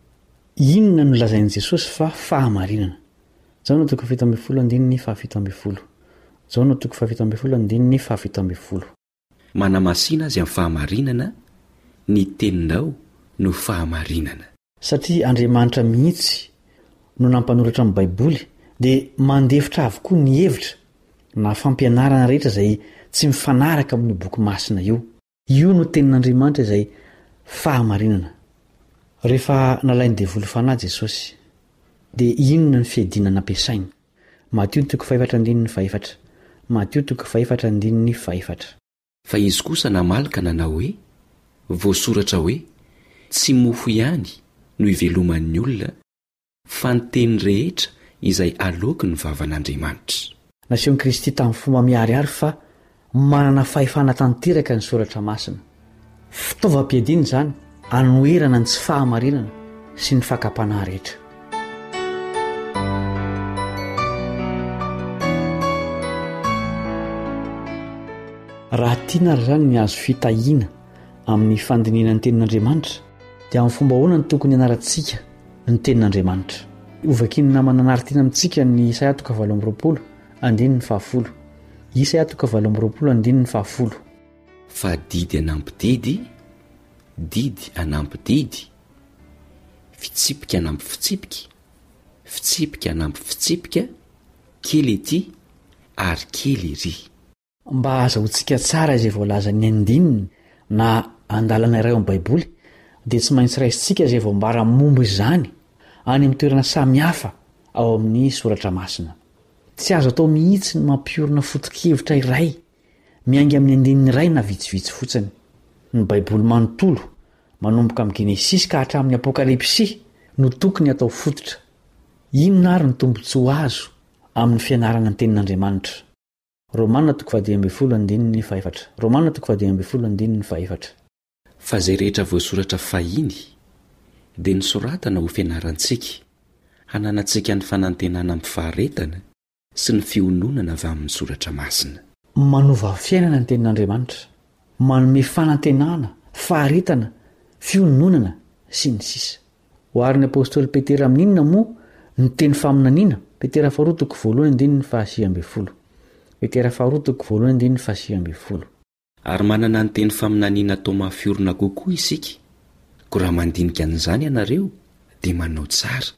Inona no lazain'i Jesosy fa fahamarinana? Jaona toko fahafito amby folo andininy fahafito amby folo. Jaona toko fahafito amby folo andininy fahafito amby folo. Manamasina azy amin'ny fahamarinana, ny teninao no fahamarinana. Satria Andriamanitra mihitsy no nampanoratra amin'ny Baiboly dia mandefitra avokoa ny hevitra na fampianarana rehetra izay tsy mifanaraka amin'ny boky masina io. Io no tenin'Andriamanitra izay fahamarinana. Rehefa nalainy devoly fanahy Jesosy, dia inona ny fiadinana ampiasainy? Mateo toko fahaefatra andininy fahaefatra. Mateo toko fahaefatra andininy fahaefatra. Fa izy kosa namalaka nanao hoe, voasoratra hoe, tsy mofo ihany no iveloman'ny olona, fa ny teny rehetra izay aloky ny vavan'Andriamanitra. Nasehon'i Kristy tamin'ny fomba miariary fa manana fahefana tanteraka ny soratra masina. Fitaovam-piadiana izany anoherana ny tsy fahamarinana sy ny fakapanahy rehetra. Raha tiana ary izany ny azo fitahiana amin'ny fandiniana ny tenin'Andriamanitra dia amin'ny fomba ahoana ny tokony ianarantsika ny tenin'Andriamanitra. Ovakiny namana anaritiana amintsika ny Isaia toko valo amby roapolo andininy fahafolo. Isaia toko valo amby roapolo andininy fahafolo. Fa didy anampy didy, didy anampy didy, fitsipika anampy fitsipika, fitsipika anampy fitsipika, kely ety ary kely ery. Mba azahoantsika tsara izay voalaza ny andininy na andalana iray amin'ny Baiboly dia tsy maintsy raisintsika izay voambara momba izany any amin'ny toerana samihafa ao amin'ny soratra masina. Tsy azo atao mihitsy ny mampiorina foto-kevitra iray miainga amin'ny andininy iray na vitsivitsy fotsiny. Ny Baiboly manontolo manomboka amin'ny Genesis ka hatramin'ny Apokalipsy no tokony atao fototra. Inona ary ny tombontsoa azo amin'ny fianarana ny tenin'Andriamanitra? Romanina toko faha dimy ambin'ny folo andininy fahaefatra. Romanina toko faha dimy ambin'ny folo andininy fahaefatra. Fa izay rehetra voasoratra fahiny dia nisoratana ho fianarantsika, hananantsika ny fanantenana amin'ny faharetana sy ny fiononana avy amin'ny soratra masina. Manova fiainana ny tenin'Andriamanitra, manome fanantenana, faharetana, fiononana sy ny sisa. Hoarin'ny apôstôly Petera amin'inona moa ny teny faminaniana? Petera faharoa toko voalohany andininy fahasivy ambin'ny folo. Petera faharoa toko voalohany andininy fahasivy ambin'ny folo. Ary manana ny teny faminaniana atao mahafiorina kokoa isika. Ko raha mandinika an'izany ianareo dia manao tsara.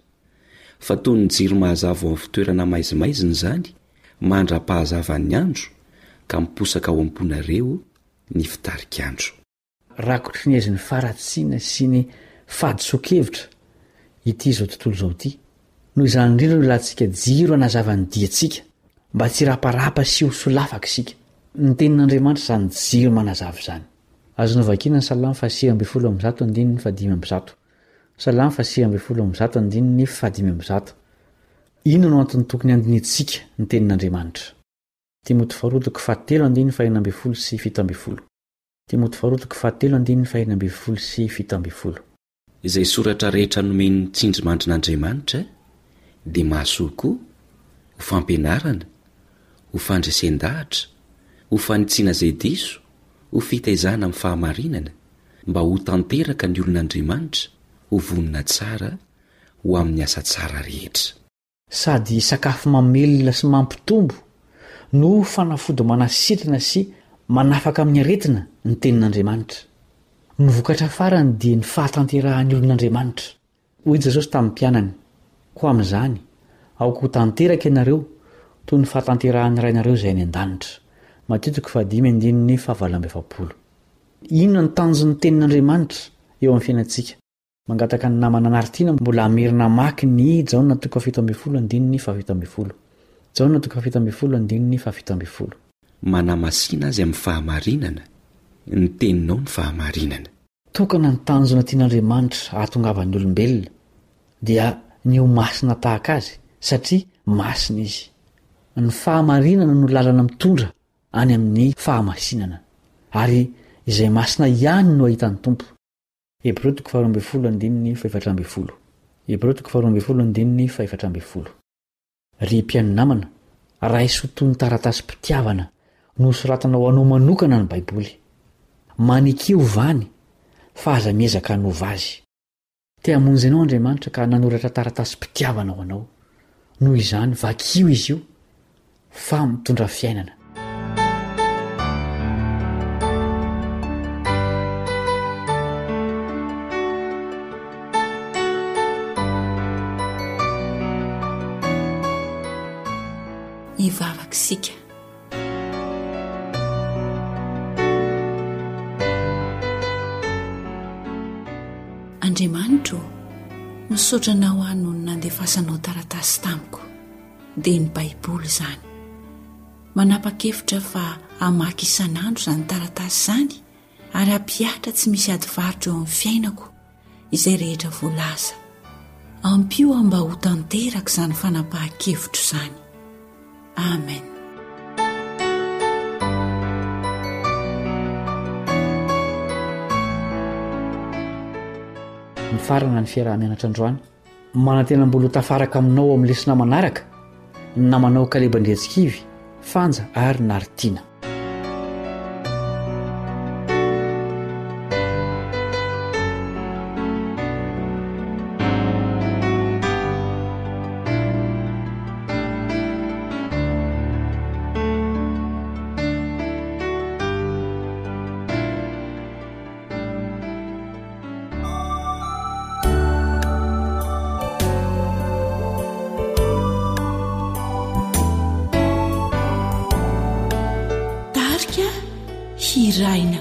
Fa toy ny jiro mahazava ao amin'ny fitoerana maizimaizina izany, mandra-pahazavan'ny andro ka miposaka ao am-ponareo ny fitarik'andro. Rakotry ny ezin'ny faratsiana sy ny fahadiso-kevitra ity izao tontolo izao ity. Noho izany indrindra no ilantsika jiro hanazavany diantsika mba tsy raparapa sy ho solafaka isika. Ny tenin'Andriamanitra izany jiro manazava izany. Azonao vakiana ny Salamy fahasivy ambin'ny folo amby zato andininy fahadimy amby zato. Salamy fahasivy ambin'ny folo amby zato andininy fahadimy amby zato. Inona no antony tokony andinitsika ny tenin'Andriamanitra? Timoty faharoa toko fahatelo andininy fahaenina ambin'ny folo sy fito ambin'ny folo. Timoty faharoa toko fahatelo andininy fahaenina ambin'ny folo sy fito ambin'ny folo. Izay soratra rehetra nomeny tsindrimandrin'Andriamanitra dia mahasoa koa ho fampianarana, ho fandresen-dahatra, ho fanitsiana izay diso, ho fitaizana amin'ny fahamarinana, mba ho tanteraka ny olon'Andriamanitra, ho vonina tsara ho amin'ny asa tsara rehetra. Sady sakafo mamelona sy mampitombo no fanafody manasitrana sy manafaka amin'ny aretina ny tenin'Andriamanitra. Ny vokatra farany dia ny fahatanterahan'ny olon'Andriamanitra. Hoy Jesosy tamin'ny mpianany, ko amin'izany aoko ho tanteraka ianareo toy ny fahatanterahan'ny rainareo izay any an-danitra. Mateo toko fahadimy andininy fahavalo amby efapolo. Inona ny tanjon'ny tenin'Andriamanitra eo amin'ny fiainantsika? Mangataka ny namana anaritiana mbola amerina maky ny Jaona toko fahafito ambin'ny folo andininy fahafito ambin'ny folo. Jaona toko fahafito ambin'ny folo andininy fahafito ambin'ny folo. Manamasina azy amin'ny fahamarinana, ny teninao ny fahamarinana. Tokana ny tanjona tian'Andriamanitra ahatongavan'ny olombelona dia ny ho masina tahaka azy satria masina izy. Ny fahamarinana no lalana mitondra any amin'ny fahamasinana, ary izay masina ihany no ahitan'ny tompo. Hebreo toko faharoa ambin'ny folo andininy fahaefatra ambin'ny folo. Hebreo toko faharoa ambin'ny folo andininy fahaefatra ambin'ny folo. Ry mpiaino namana, raha isoton'ny taratasy mpitiavana no soratana ho anao manokana ny Baiboly. Manikio vany fa aza miezaka hanova azy. Te hamonjy anao Andriamanitra ka nanoratra taratasy mpitiavana ho anao. Noho izany vakio izy io fa mitondra fiainana. Ivavaka sika. Andriamanitro, misaotra anao any no nandefasanao taratasy tamiko, dia ny Baiboly izany. Manapa-kevitra fa hamaky isan'andro izany taratasy izany ary hampiatra tsy misy ady varotro eo amin'ny fiainako izay rehetra voalaza. ampio amba ho tanteraka izany fanapahan-kevitro izany. Amen. Mifarana ny fiarah-mianatra androany manantenam-bola tafaraka aminao amin'ny lesona manaraka na manao kalebandretsikivy fanja ary naritiana. Hiraina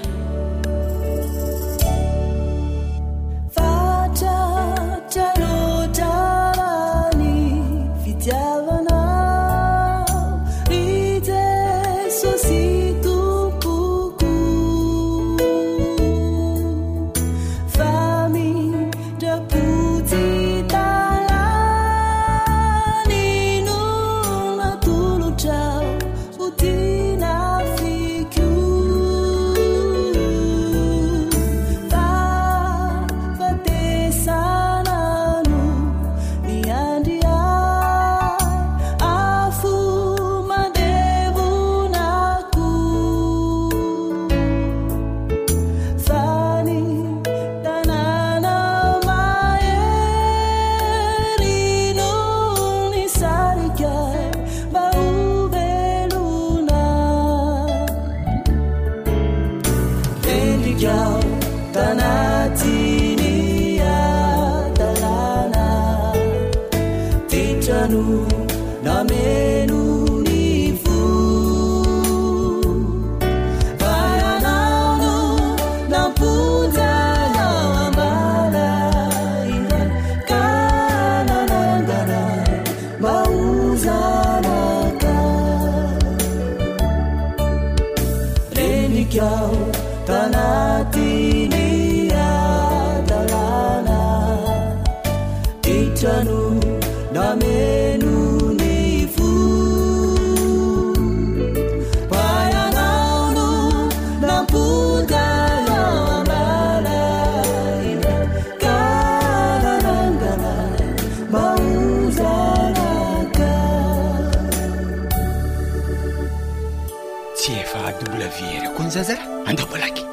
tsy efa W R koa ny zazara andabolaky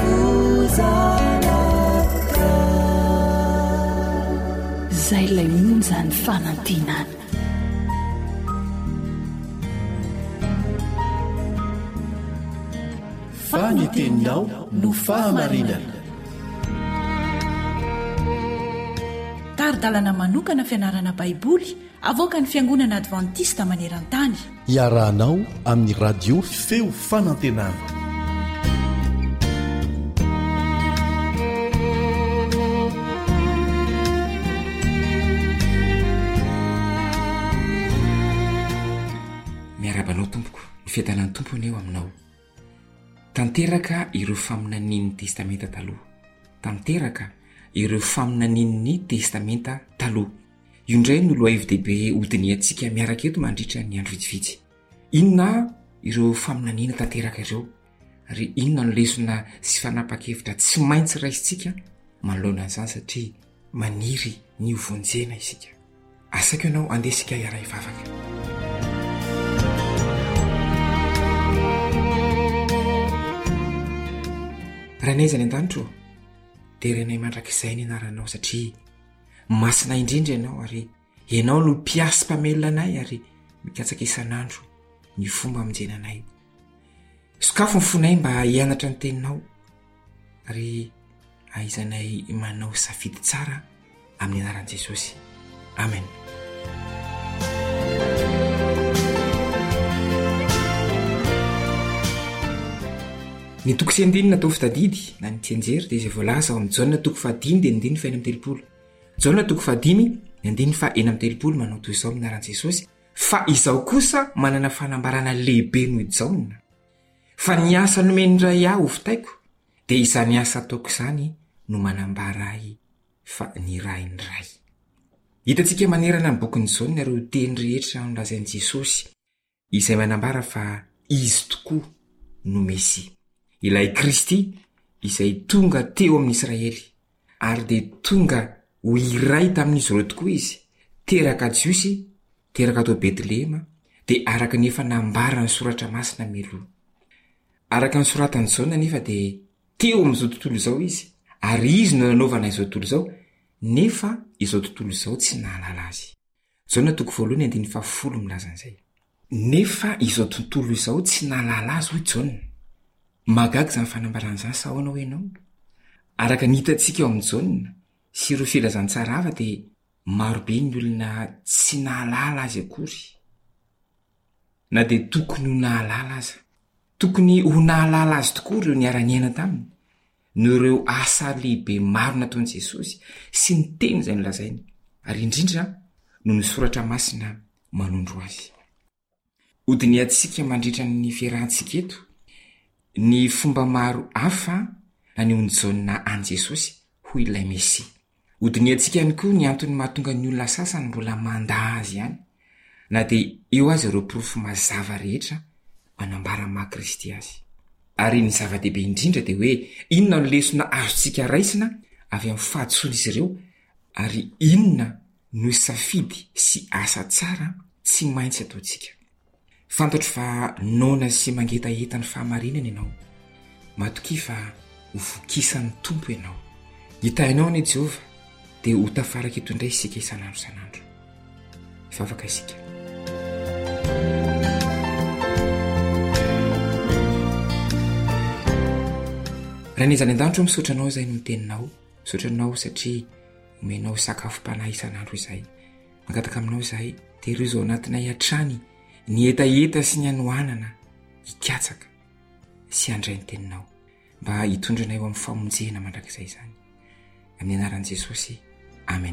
zay lay onjany fanantenana. Faniteninao no fahamarinana. Taridalana manokana fianarana baiboly avoaka ny fiangonana advantista maneran-tany. Iarahanao amin'ny radio feo fanantenana. miarabanao tompoko ny fiadanany tompony eo aminao. Tanteraka ireo faminanian'ny testamenta taloha. Tanteraka ireo faminanian'ny testamenta taloha. Io indray no lohahevi-dehibe hodiniantsika miaraka eto mandritra ny andro vitsivitsy. Inona ireo faminaniana tanteraka ireo ary inona no lesona sy fanapa-kevitra tsy maintsy raisitsika manoloana an'izany satria maniry ny hovonjena isika. Asako ianao andesika iara hivavaka. Raha naiza ny an-danitro dia renay mandrakizay ny anaranao satria masina indrindra ianao ary ianao no mpiasy mpamelona anay ary mikatsaka isan'andro ny fomba aminjena anay. Sokafo ny fonay mba hianatra ny teninao ary aizanay manao safidy tsara amin'ny anaran'i Jesosy. Amen. Ny toko sy andinina atao fitadidy na ny tianjery dia izay voalaza ao amin'ny jaona toko fahadimy dia andiny fa eny amin'ny telopolo. Jaona toko fahadimy ny andiny fa eny amin'ny telopolo manao toy izao amin'ny anaran'i Jesosy. Fa izaho kosa manana fanambarana lehibe noho Jaona. Fa ny asa nomeny iray aho hofitaiko dia izany asa ataoko izany no manambara ahy fa ny ray ny ray. Hitantsika manerana ny bokin'ny Jaona ireo teny rehetra nolazain'i Jesosy izay manambara fa izy tokoa no Mesia. Ilay Kristy izay tonga teo amin'ny Israely ary dia tonga ho iray tamin'izy ireo tokoa izy. Teraka Jiosy, teraka tao Betlehema dia araka nefa nambara ny soratra masina mialoha. Araka ny soratany Jaona nefa dia teo amin'izao tontolo izao izy ary izy no nanaovana izao tontolo izao nefa izao tontolo izao tsy nahalala azy. Jaona toko voalohany andiny fahafolo milaza an'izay. Nefa izao tontolo izao tsy nahalala azy hoy Jaona. Magaga izany fanambaran'izany sa ahoana ho ianao? Araka ny hitantsika eo amin'ny Jaona sy ireo filazantsara hafa dia marobe ny olona tsy nahalala azy akory. Na dia tokony ho nahalala aza. Tokony ho nahalala azy tokoa ireo niara-niaina taminy no ireo asa lehibe maro nataon'i Jesosy sy ny teny izay nolazainy ary indrindra no ny soratra masina manondro azy. Hodiniantsika mandritra ny fiarahantsika eto ny fomba maro hafa nanehon'ny Jaona an'i Jesosy ho ilay Mesia. Hodiniantsika ihany koa ny antony mahatonga ny olona sasany mbola manda azy ihany na dia eo azy ireo porofo mazava rehetra manambara maha Kristy azy. Ary ny zava-dehibe indrindra dia hoe inona no lesona azontsika raisina avy amin'ny fahatsoan'izy ireo ary inona no safidy sy asa tsara tsy maintsy ataontsika. Fantatro fa nona sy mangetaeta ny fahamarinana ianao. Matoki fa ho vokisan'ny tompo ianao. Hitainao anie Jehova dia ho tafaraka eto indray isika isan'andro isan'andro. Hivavaka isika. Raha nizany an-danitro misaotranao izay no miteninao, misaotranao satria omenao sakafom-panahy isan'andro izay. Mangataka aminao izahay dia ireo izao anatinay hatrany ny etaeta sy ny anohanana hikatsaka sy handray ny teninao mba hitondranay eo amin'ny famonjena mandrakizay izany. Amin'ny anaran'i Jesosy. Amen.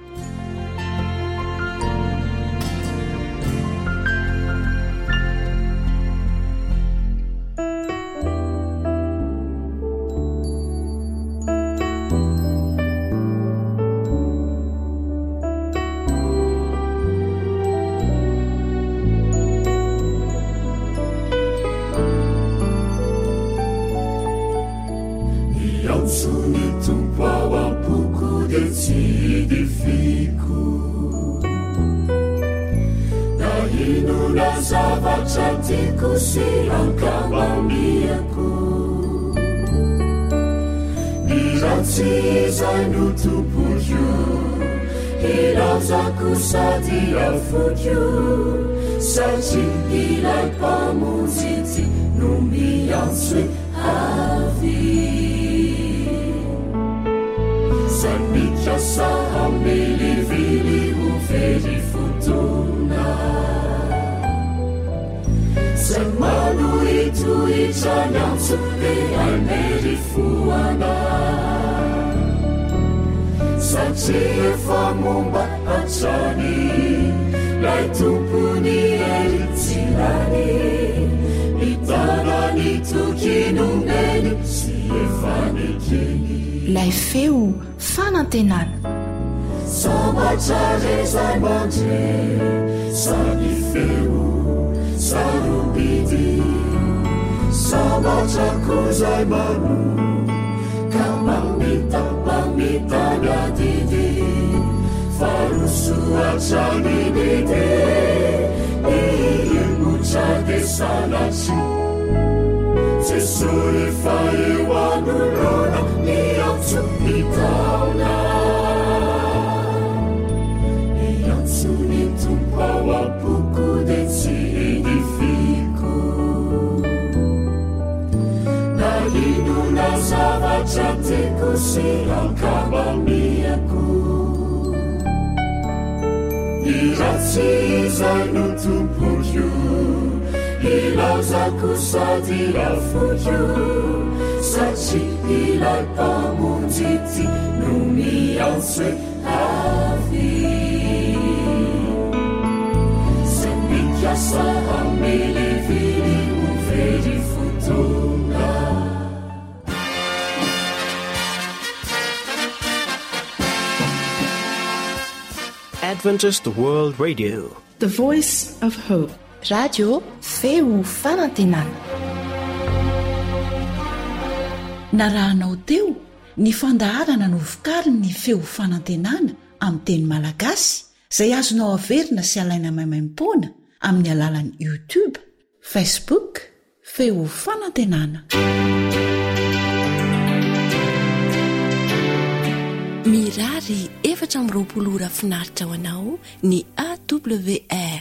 Zavatra si ankabamiako Niratsy izay no tompoyo ilazako sady afokio satria ilay mpamonjy no miantso hoe avy zay mikasa hamelivily ho very fotona zay manohitohitra ny antso de aimery foana satria efa momba hatrany lay tompony erytsirany mitanany tokinomeny sy efanekeny lay feo fanantenana sambatra rezay mandre samy feo sarobidy sambatra kozay mano ka mamita mamita miadidy farosoatrany nedy iemotrade sanatry Jesús efa eo anolona miantso mitaona miantso ny tompo ao am-poko de tsy edifiko na ino na zavatra tiako sy ankabamiako iratsy izay no tompoko ilaozako sady afokio satria ilay mpamonjy ty no miantso hoe avy zay mikasa hamelivily ho very fotona Adventist World Radio, the voice of hope. radio feo fanantenana narahanao teo ny fandaharana no vokariny ny feo fanantenana amin'ny teny malagasy izay azonao averina sy alaina maimaimpoana amin'ny alalan'ny youtube, facebook, feo fanantenana. mirary efatra amby roapolo ora finaritra ho anao ny A W R